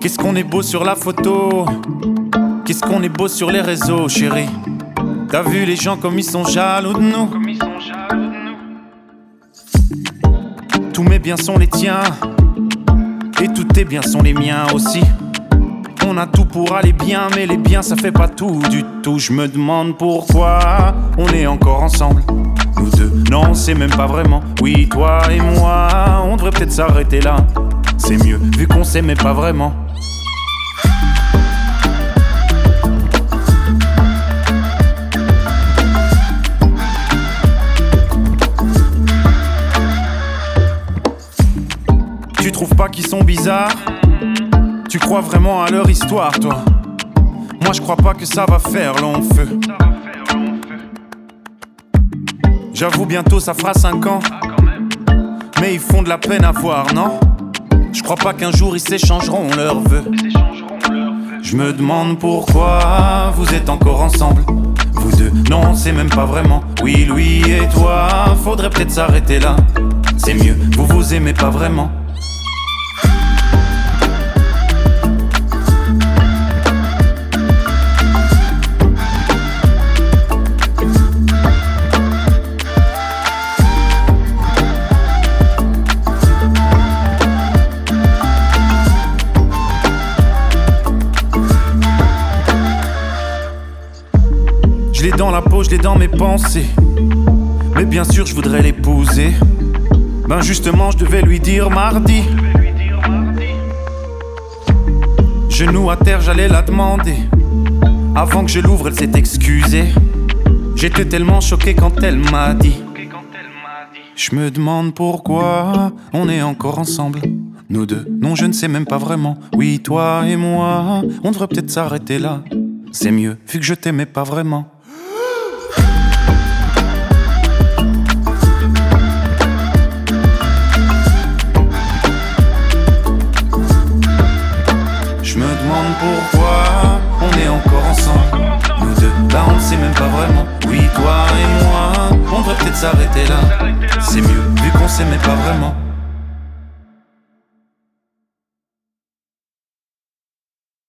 Qu'est-ce qu'on est beau sur la photo, qu'est-ce qu'on est beau sur les réseaux, chérie. T'as vu les gens comme ils sont jaloux de nous. Tous mes biens sont les tiens, et tous tes biens sont les miens aussi. On a tout pour aller bien, mais les biens ça fait pas tout du tout. Je me demande pourquoi on est encore ensemble, nous deux. Non, on sait même pas vraiment. Oui, toi et moi, on devrait peut-être s'arrêter là. C'est mieux, vu qu'on s'aimait pas vraiment. Tu trouves pas qu'ils sont bizarres? Tu crois vraiment à leur histoire, toi? Moi je crois pas que ça va faire long feu. J'avoue bientôt ça fera 5 ans, mais ils font de la peine à voir, non? Je crois pas qu'un jour ils s'échangeront leurs vœux. Je me demande pourquoi vous êtes encore ensemble, vous deux. Non, c'est même pas vraiment. Oui, lui et toi, faudrait peut-être s'arrêter là. C'est mieux, vous vous aimez pas vraiment. Je l'ai dans la peau, je l'ai dans mes pensées, mais bien sûr je voudrais l'épouser. Ben justement je devais lui dire mardi. Genou à terre j'allais la demander. Avant que je l'ouvre elle s'est excusée. J'étais tellement choqué quand elle m'a dit. Je me demande pourquoi on est encore ensemble, nous deux. Non, je ne sais même pas vraiment. Oui, toi et moi, on devrait peut-être s'arrêter là. C'est mieux, vu que je t'aimais pas vraiment. Je me demande pourquoi on est encore ensemble, nous deux. Là on ne sait même pas vraiment. Oui, toi et moi, on devrait peut-être s'arrêter là. C'est mieux, vu qu'on s'aimait pas vraiment.